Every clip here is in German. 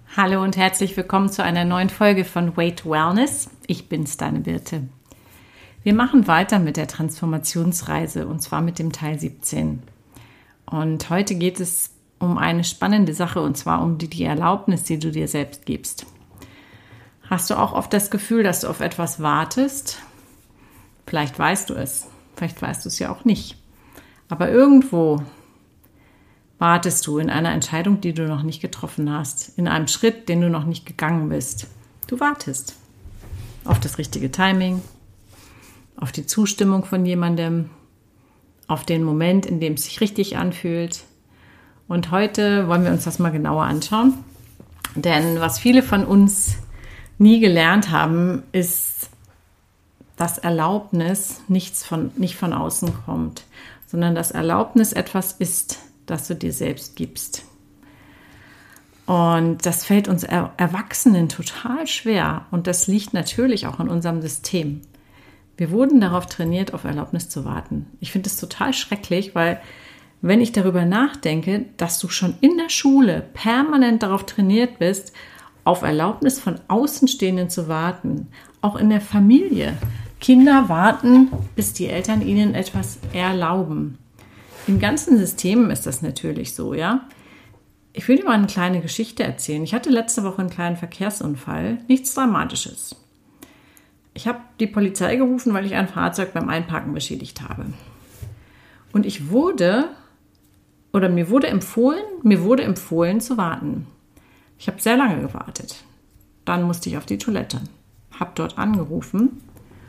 Hallo und herzlich willkommen zu einer neuen Folge von Weight Wellness. Ich bin's, deine Birte. Wir machen weiter mit der Transformationsreise und zwar mit dem Teil 17. Und heute geht es um eine spannende Sache und zwar um die Erlaubnis, die du dir selbst gibst. Hast du auch oft das Gefühl, dass du auf etwas wartest? Vielleicht weißt du es, vielleicht weißt du es ja auch nicht. Aber irgendwo wartest du in einer Entscheidung, die du noch nicht getroffen hast, in einem Schritt, den du noch nicht gegangen bist. Du wartest auf das richtige Timing, auf die Zustimmung von jemandem, auf den Moment, in dem es sich richtig anfühlt. Und heute wollen wir uns das mal genauer anschauen. Denn was viele von uns nie gelernt haben, ist, dass Erlaubnis nicht von außen kommt, sondern dass Erlaubnis etwas ist, das du dir selbst gibst. Und das fällt uns Erwachsenen total schwer. Und das liegt natürlich auch in unserem System. Wir wurden darauf trainiert, auf Erlaubnis zu warten. Ich finde es total schrecklich, weil wenn ich darüber nachdenke, dass du schon in der Schule permanent darauf trainiert bist, auf Erlaubnis von Außenstehenden zu warten, auch in der Familie. Kinder warten, bis die Eltern ihnen etwas erlauben. Im ganzen System ist das natürlich so, ja. Ich will dir mal eine kleine Geschichte erzählen. Ich hatte letzte Woche einen kleinen Verkehrsunfall, nichts Dramatisches. Ich habe die Polizei gerufen, weil ich ein Fahrzeug beim Einparken beschädigt habe. Und mir wurde empfohlen zu warten. Ich habe sehr lange gewartet. Dann musste ich auf die Toilette, habe dort angerufen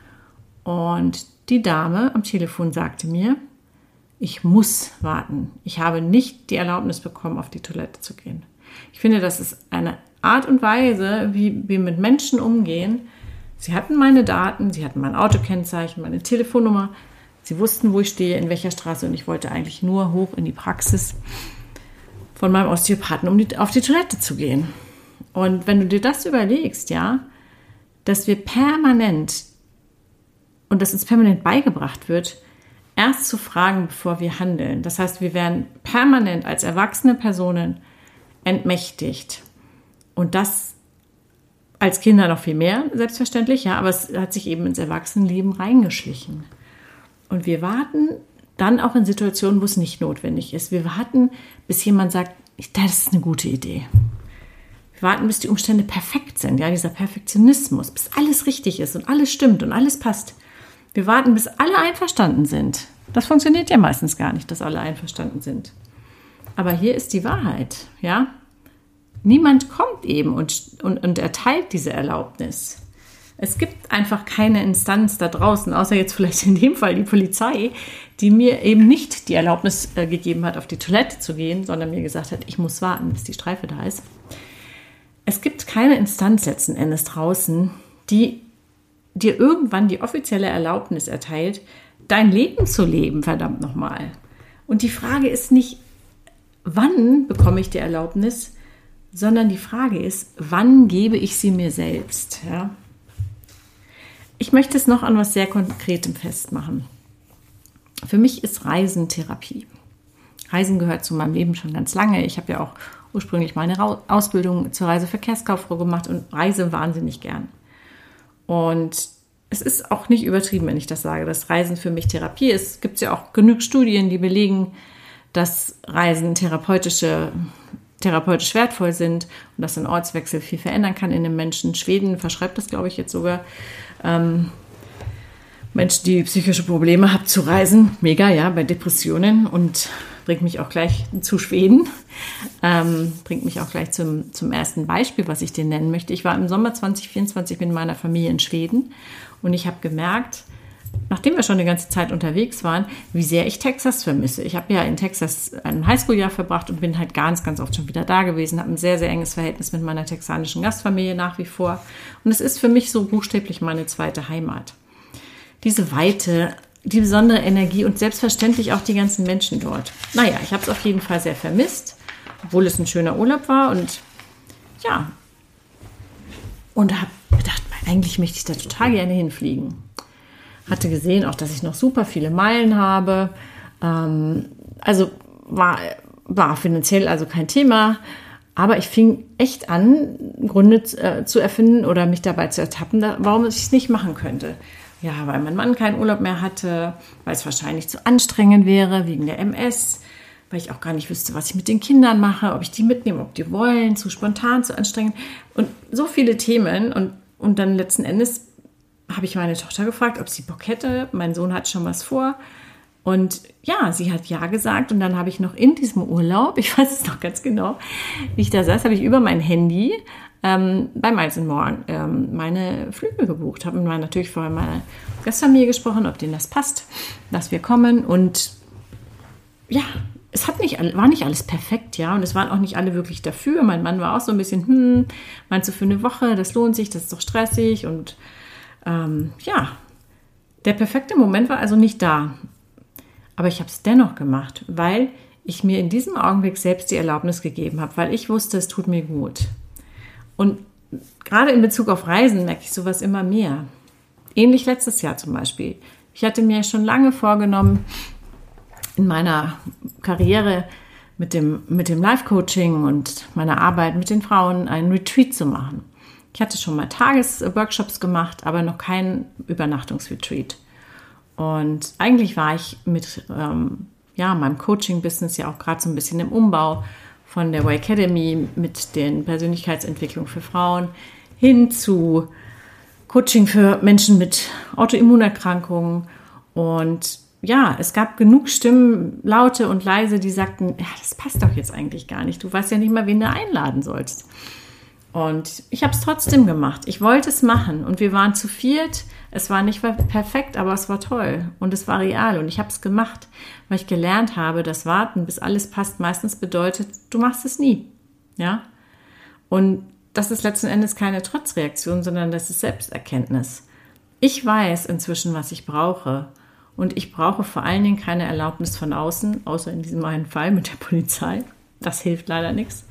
und die Dame am Telefon sagte mir, ich muss warten. Ich habe nicht die Erlaubnis bekommen, auf die Toilette zu gehen. Ich finde, das ist eine Art und Weise, wie wir mit Menschen umgehen. Sie hatten meine Daten, sie hatten mein Autokennzeichen, meine Telefonnummer. Sie wussten, wo ich stehe, in welcher Straße und ich wollte eigentlich nur hoch in die Praxis von meinem Osteopathen, um auf die Toilette zu gehen. Und wenn du dir das überlegst, ja, dass wir permanent und dass uns permanent beigebracht wird, erst zu fragen, bevor wir handeln. Das heißt, wir werden permanent als erwachsene Personen entmächtigt. Und das als Kinder noch viel mehr, selbstverständlich, ja, aber es hat sich eben ins Erwachsenenleben reingeschlichen. Und wir warten dann auch in Situationen, wo es nicht notwendig ist. Wir warten, bis jemand sagt, das ist eine gute Idee. Wir warten, bis die Umstände perfekt sind, ja, dieser Perfektionismus, bis alles richtig ist und alles stimmt und alles passt. Wir warten, bis alle einverstanden sind. Das funktioniert ja meistens gar nicht, dass alle einverstanden sind. Aber hier ist die Wahrheit, ja. Niemand kommt eben und erteilt diese Erlaubnis. Es gibt einfach keine Instanz da draußen, außer jetzt vielleicht in dem Fall die Polizei, die mir eben nicht die Erlaubnis gegeben hat, auf die Toilette zu gehen, sondern mir gesagt hat, ich muss warten, bis die Streife da ist. Es gibt keine Instanz letzten Endes draußen, die dir irgendwann die offizielle Erlaubnis erteilt, dein Leben zu leben, verdammt nochmal. Und die Frage ist nicht, wann bekomme ich die Erlaubnis, sondern die Frage ist, wann gebe ich sie mir selbst? Ja? Ich möchte es noch an was sehr Konkretem festmachen. Für mich ist Reisen Therapie. Reisen gehört zu meinem Leben schon ganz lange. Ich habe ja auch ursprünglich meine Ausbildung zur Reiseverkehrskauffrau gemacht und reise wahnsinnig gern. Und es ist auch nicht übertrieben, wenn ich das sage, dass Reisen für mich Therapie ist. Es gibt ja auch genug Studien, die belegen, dass Reisen therapeutisch wertvoll sind und dass ein Ortswechsel viel verändern kann in den Menschen. Schweden verschreibt das, glaube ich, jetzt sogar. Menschen, die psychische Probleme haben, zu reisen. Mega, ja, bei Depressionen und bringt mich auch gleich zu Schweden. Bringt mich auch gleich zum ersten Beispiel, was ich dir nennen möchte. Ich war im Sommer 2024 mit meiner Familie in Schweden und ich habe gemerkt, nachdem wir schon eine ganze Zeit unterwegs waren, wie sehr ich Texas vermisse. Ich habe ja in Texas ein Highschool-Jahr verbracht und bin halt ganz, ganz oft schon wieder da gewesen, habe ein sehr, sehr enges Verhältnis mit meiner texanischen Gastfamilie nach wie vor. Und es ist für mich so buchstäblich meine zweite Heimat. Diese Weite, die besondere Energie und selbstverständlich auch die ganzen Menschen dort. Naja, ich habe es auf jeden Fall sehr vermisst, obwohl es ein schöner Urlaub war und ja. Und habe gedacht, eigentlich möchte ich da total gerne hinfliegen. Hatte gesehen auch, dass ich noch super viele Meilen habe. Also war finanziell also kein Thema. Aber ich fing echt an, Gründe zu erfinden oder mich dabei zu ertappen, warum ich es nicht machen könnte. Ja, weil mein Mann keinen Urlaub mehr hatte, weil es wahrscheinlich zu anstrengend wäre wegen der MS, weil ich auch gar nicht wüsste, was ich mit den Kindern mache, ob ich die mitnehme, ob die wollen, zu spontan, zu anstrengend. Und so viele Themen. Und dann letzten Endes habe ich meine Tochter gefragt, ob sie Bock hätte. Mein Sohn hat schon was vor. Und ja, sie hat ja gesagt. Und dann habe ich noch in diesem Urlaub, ich weiß es noch ganz genau, wie ich da saß, habe ich über mein Handy bei Miles & More meine Flüge gebucht. Habe natürlich vorher mal Gastfamilie gesprochen, ob denen das passt, dass wir kommen. Und ja, es war nicht alles perfekt, ja. Und es waren auch nicht alle wirklich dafür. Mein Mann war auch so ein bisschen, meinst du für eine Woche, das lohnt sich, das ist doch stressig. Und ja, der perfekte Moment war also nicht da. Aber ich habe es dennoch gemacht, weil ich mir in diesem Augenblick selbst die Erlaubnis gegeben habe, weil ich wusste, es tut mir gut. Und gerade in Bezug auf Reisen merke ich sowas immer mehr. Ähnlich letztes Jahr zum Beispiel. Ich hatte mir schon lange vorgenommen, in meiner Karriere mit dem Life-Coaching und meiner Arbeit mit den Frauen einen Retreat zu machen. Ich hatte schon mal Tagesworkshops gemacht, aber noch keinen Übernachtungsretreat. Und eigentlich war ich mit meinem Coaching-Business ja auch gerade so ein bisschen im Umbau von der Way Academy mit den Persönlichkeitsentwicklung für Frauen hin zu Coaching für Menschen mit Autoimmunerkrankungen. Und ja, es gab genug Stimmen, laute und leise, die sagten, ja, das passt doch jetzt eigentlich gar nicht. Du weißt ja nicht mal, wen du einladen sollst. Und ich habe es trotzdem gemacht. Ich wollte es machen und wir waren zu viert. Es war nicht perfekt, aber es war toll und es war real und ich habe es gemacht, weil ich gelernt habe, dass Warten, bis alles passt, meistens bedeutet, du machst es nie. Ja? Und das ist letzten Endes keine Trotzreaktion, sondern das ist Selbsterkenntnis. Ich weiß inzwischen, was ich brauche. Und ich brauche vor allen Dingen keine Erlaubnis von außen, außer in diesem einen Fall mit der Polizei. Das hilft leider nichts.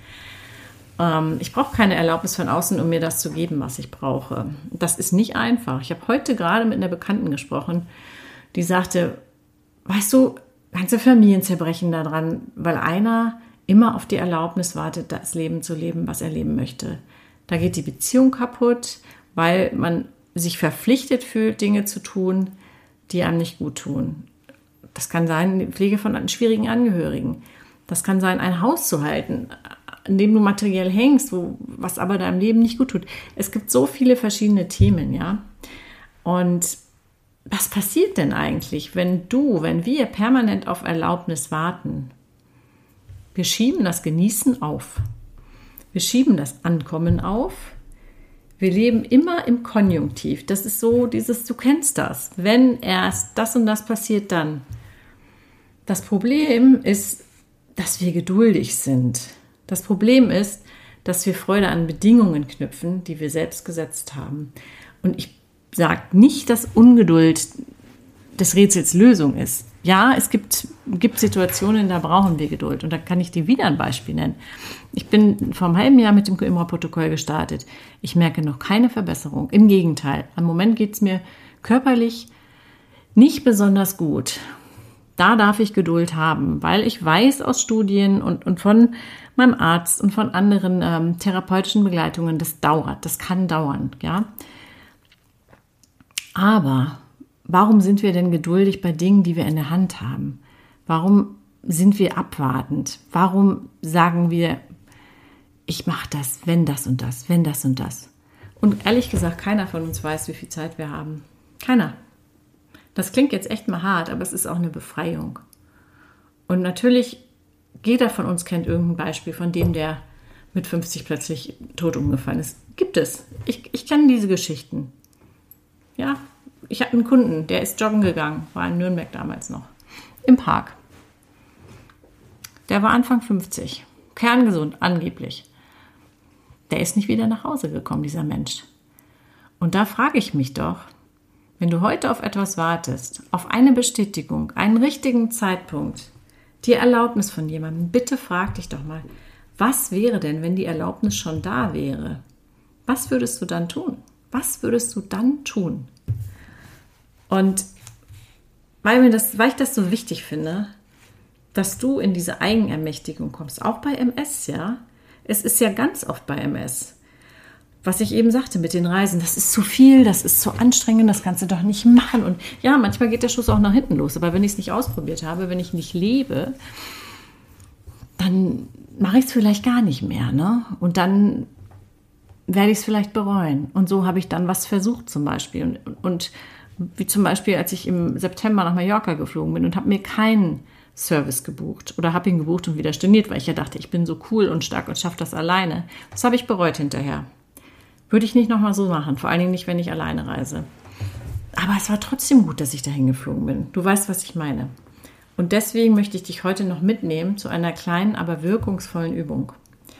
Ich brauche keine Erlaubnis von außen, um mir das zu geben, was ich brauche. Das ist nicht einfach. Ich habe heute gerade mit einer Bekannten gesprochen, die sagte, weißt du, ganze Familien zerbrechen daran, weil einer immer auf die Erlaubnis wartet, das Leben zu leben, was er leben möchte. Da geht die Beziehung kaputt, weil man sich verpflichtet fühlt, Dinge zu tun, die einem nicht gut tun. Das kann sein, die Pflege von schwierigen Angehörigen. Das kann sein, ein Haus zu halten, in dem du materiell hängst, was aber deinem Leben nicht gut tut. Es gibt so viele verschiedene Themen, ja. Und was passiert denn eigentlich, wenn wir permanent auf Erlaubnis warten? Wir schieben das Genießen auf. Wir schieben das Ankommen auf. Wir leben immer im Konjunktiv. Das ist so du kennst das. Wenn erst das und das passiert, dann. Das Problem ist, dass wir geduldig sind. Das Problem ist, dass wir Freude an Bedingungen knüpfen, die wir selbst gesetzt haben. Und ich sage nicht, dass Ungeduld des Rätsels Lösung ist. Ja, es gibt Situationen, da brauchen wir Geduld. Und da kann ich dir wieder ein Beispiel nennen. Ich bin vor einem halben Jahr mit dem Coimbra-Protokoll gestartet. Ich merke noch keine Verbesserung. Im Gegenteil, am Moment geht es mir körperlich nicht besonders gut. Da darf ich Geduld haben, weil ich weiß aus Studien und von meinem Arzt und von anderen therapeutischen Begleitungen, das dauert, das kann dauern, ja. Aber warum sind wir denn geduldig bei Dingen, die wir in der Hand haben? Warum sind wir abwartend? Warum sagen wir, ich mache das, wenn das und das, wenn das und das? Und ehrlich gesagt, keiner von uns weiß, wie viel Zeit wir haben. Keiner. Das klingt jetzt echt mal hart, aber es ist auch eine Befreiung. Und natürlich, jeder von uns kennt irgendein Beispiel von dem, der mit 50 plötzlich tot umgefallen ist. Gibt es. Ich kenne diese Geschichten. Ja, ich habe einen Kunden, der ist joggen gegangen, war in Nürnberg damals noch, im Park. Der war Anfang 50, kerngesund, angeblich. Der ist nicht wieder nach Hause gekommen, dieser Mensch. Und da frage ich mich doch, wenn du heute auf etwas wartest, auf eine Bestätigung, einen richtigen Zeitpunkt, die Erlaubnis von jemandem, bitte frag dich doch mal, was wäre denn, wenn die Erlaubnis schon da wäre? Was würdest du dann tun? Was würdest du dann tun? Und weil ich das so wichtig finde, dass du in diese Eigenermächtigung kommst, auch bei MS, ja. Es ist ja ganz oft bei MS. Was ich eben sagte mit den Reisen, das ist zu viel, das ist zu anstrengend, das kannst du doch nicht machen. Und ja, manchmal geht der Schuss auch nach hinten los. Aber wenn ich es nicht ausprobiert habe, wenn ich nicht lebe, dann mache ich es vielleicht gar nicht mehr. Ne? Und dann werde ich es vielleicht bereuen. Und so habe ich dann was versucht zum Beispiel. Und wie zum Beispiel, als ich im September nach Mallorca geflogen bin und habe mir keinen Service gebucht oder habe ihn gebucht und wieder storniert, weil ich ja dachte, ich bin so cool und stark und schaffe das alleine. Das habe ich bereut hinterher. Würde ich nicht nochmal so machen, vor allen Dingen nicht, wenn ich alleine reise. Aber es war trotzdem gut, dass ich dahin geflogen bin. Du weißt, was ich meine. Und deswegen möchte ich dich heute noch mitnehmen zu einer kleinen, aber wirkungsvollen Übung.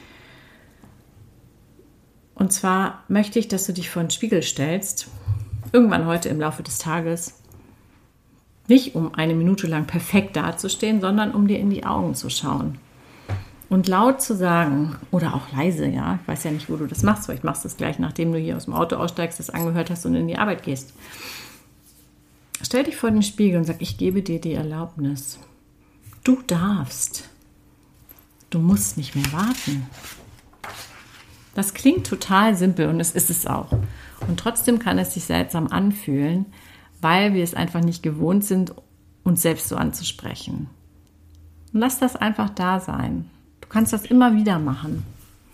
Und zwar möchte ich, dass du dich vor den Spiegel stellst, irgendwann heute im Laufe des Tages, nicht um 1 Minute lang perfekt dazustehen, sondern um dir in die Augen zu schauen. Und laut zu sagen, oder auch leise, ja, ich weiß ja nicht, wo du das machst, vielleicht machst du es gleich, nachdem du hier aus dem Auto aussteigst, das angehört hast und in die Arbeit gehst. Stell dich vor den Spiegel und sag, ich gebe dir die Erlaubnis. Du darfst. Du musst nicht mehr warten. Das klingt total simpel und es ist es auch. Und trotzdem kann es sich seltsam anfühlen, weil wir es einfach nicht gewohnt sind, uns selbst so anzusprechen. Und lass das einfach da sein. Du kannst das immer wieder machen.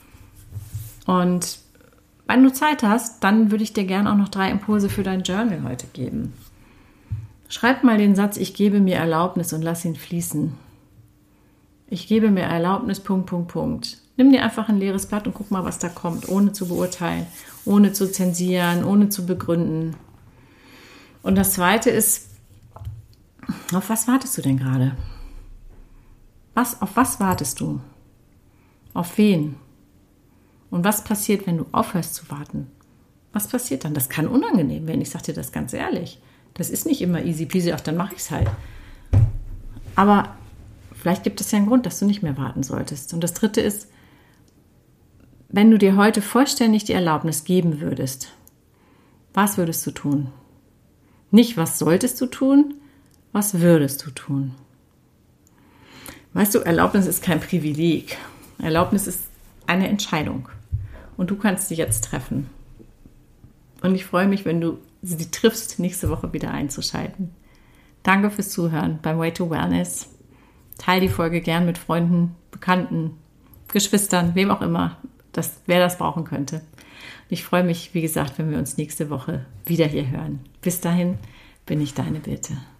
Und wenn du Zeit hast, dann würde ich dir gerne auch noch 3 Impulse für dein Journal heute geben. Schreib mal den Satz, ich gebe mir Erlaubnis und lass ihn fließen. Ich gebe mir Erlaubnis, .. Nimm dir einfach ein leeres Blatt und guck mal, was da kommt, ohne zu beurteilen, ohne zu zensieren, ohne zu begründen. Und das Zweite ist, auf was wartest du denn gerade? Auf was wartest du? Auf wen? Und was passiert, wenn du aufhörst zu warten? Was passiert dann? Das kann unangenehm werden, ich sage dir das ganz ehrlich. Das ist nicht immer easy peasy, ach, dann mache ich es halt. Aber vielleicht gibt es ja einen Grund, dass du nicht mehr warten solltest. Und das Dritte ist, wenn du dir heute vollständig die Erlaubnis geben würdest, was würdest du tun? Nicht, was solltest du tun, was würdest du tun? Weißt du, Erlaubnis ist kein Privileg. Erlaubnis ist eine Entscheidung. Und du kannst sie jetzt treffen. Und ich freue mich, wenn du sie triffst, nächste Woche wieder einzuschalten. Danke fürs Zuhören beim Way to Wellness. Teil die Folge gern mit Freunden, Bekannten, Geschwistern, wem auch immer, wer das brauchen könnte. Ich freue mich, wie gesagt, wenn wir uns nächste Woche wieder hier hören. Bis dahin bin ich deine Birte.